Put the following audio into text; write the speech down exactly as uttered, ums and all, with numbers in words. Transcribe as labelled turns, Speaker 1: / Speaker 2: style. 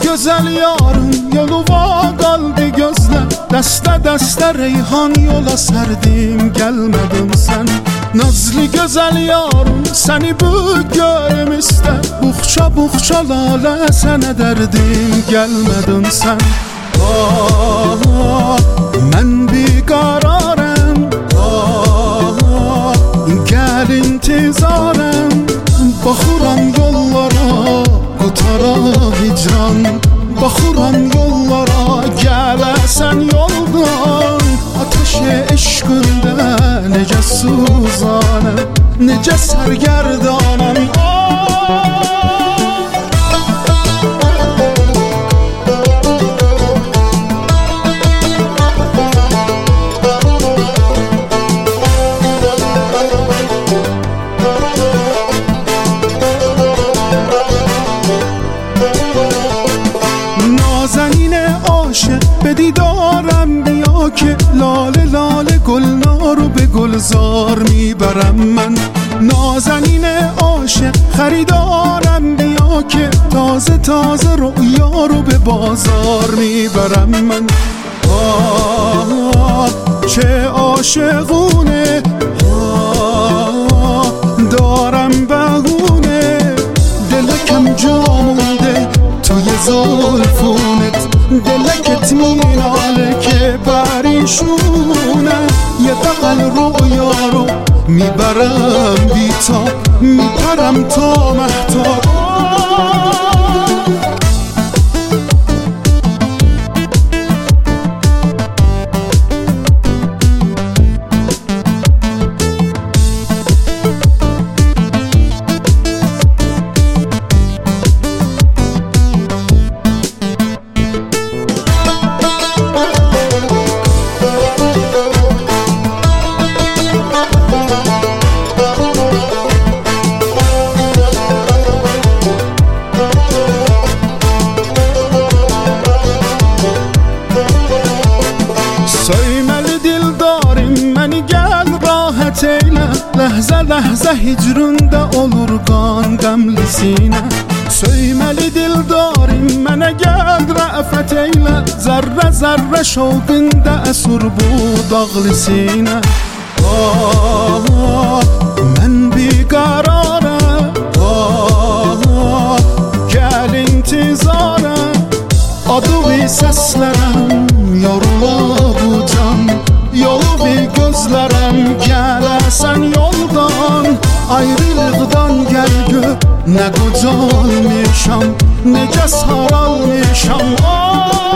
Speaker 1: gözəl yarım yolu var qaldı gözlə Dəstə-dəstə reyhan yola sərdim gəlmədin sən Nazlı gözəl yarım səni bu görüm istə Buxça-buxça lalə sənə dərdim gəlmədin sən Ah, mən biqararəm Ah, gəl intizarəm Baxıram yollara qutara hicran Baxıram yollara gələsən yoldan Ateş eşqində necə suzanəm Necə sərgərdanəm نازنین عاشق به دیدارم بیا که لاله لاله گلنارو به گلزار میبرم من نازنین عاشق خریدارم بیا که تازه تازه رؤیا رو به بازار میبرم من آه چه عاشقونه آه دارم بهونه دلکم جا مونده توی زلفونت دلکت میناله که پریشونه یه بغل رویا رو میبرم بیتاب میپرم تا مهتاب Söyməli dildarim məni gəl rahat eylə Ləhzə ləhzə hicründə olur qan qəmli sinə Söyməli dildarim mənə gəl rəfət eylə Zərrə zərrə şovqində əsur bu dağlı sinə Ah, mən biqararəm Ah, gəl intizarəm Adıvi səslərəm yorula bu can Yolu bir gözlərəm gələsən yoldan Ayrılıqdan gəl gör nə qocalmışam Necə saralmışam